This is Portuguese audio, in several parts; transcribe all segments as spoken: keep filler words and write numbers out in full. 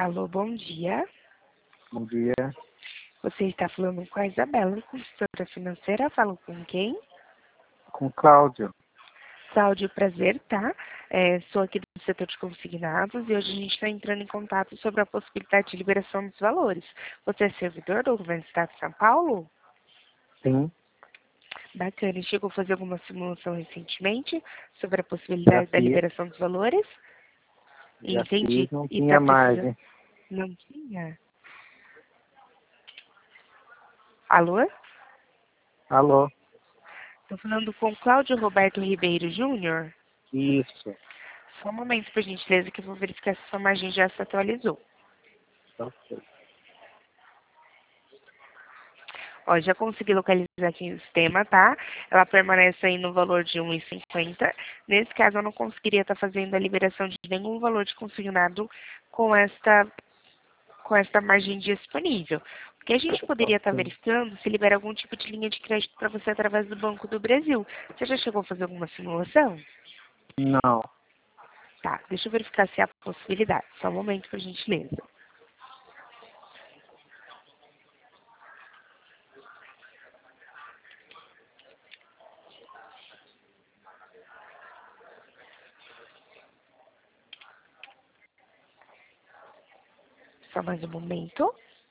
Alô, bom dia. Bom dia, Você está falando com a Isabela, consultora financeira. Falo com quem? com Cláudio. Cláudio, prazer, tá? É, sou aqui do setor de consignados e hoje a gente está entrando em contato sobre a possibilidade de liberação dos valores. Você é servidor do Governo do Estado de São Paulo? Sim, Bacana. E chegou a fazer alguma simulação recentemente sobre a já possibilidade da fiz, liberação dos valores? já Entendi. fiz, não E está tinha precisando... margem. Não tinha? Alô? Alô? Estou falando com Cláudio Roberto Ribeiro Júnior. Isso, Só um momento, por gentileza, que eu vou verificar se sua margem já se atualizou. ok. Ó, já consegui localizar aqui no sistema, tá? Ela permanece aí no valor de um real e cinquenta. Nesse caso, eu não conseguiria estar fazendo a liberação de nenhum valor de consignado com esta, com esta margem disponível. O que a gente poderia estar Ok. verificando se libera algum tipo de linha de crédito para você através do Banco do Brasil. Você já chegou a fazer alguma simulação? Não, Tá, deixa eu verificar se há possibilidade. Só um momento, por gentileza. Só mais um momento.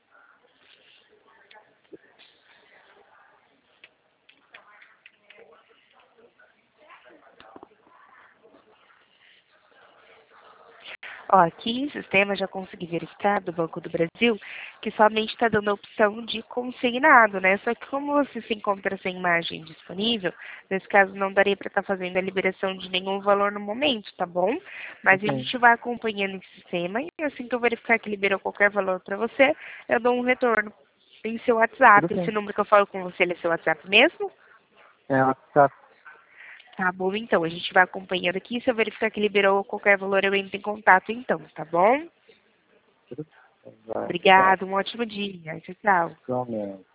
Ó, aqui em sistema já consegui verificar do Banco do Brasil que somente está dando a opção de consignado, né? Só que como você se encontra sem margem disponível, nesse caso não daria para estar fazendo a liberação de nenhum valor no momento, tá bom? Mas a ok. gente vai acompanhando esse sistema e assim que eu verificar que liberou qualquer valor para você, eu dou um retorno em seu Tudo WhatsApp. Esse bem. número que eu falo com você, ele é seu WhatsApp mesmo? É, WhatsApp. Tá bom, então. A gente vai acompanhando aqui. Se eu verificar que liberou qualquer valor, eu entro em contato, então, tá bom? Tudo bem. Vai, tchau. Obrigada, um ótimo dia. Tchau, tchau. Igualmente.